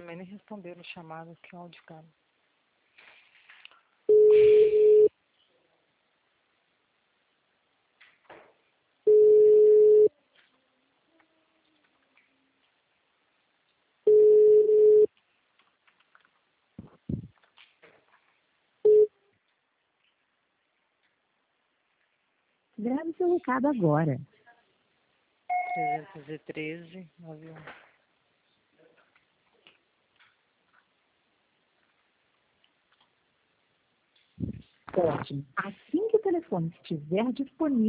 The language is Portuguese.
também nem responderam chamada, que áudio, cara. Grave seu recado agora. 313 91. Ótimo. Assim que o telefone estiver disponível,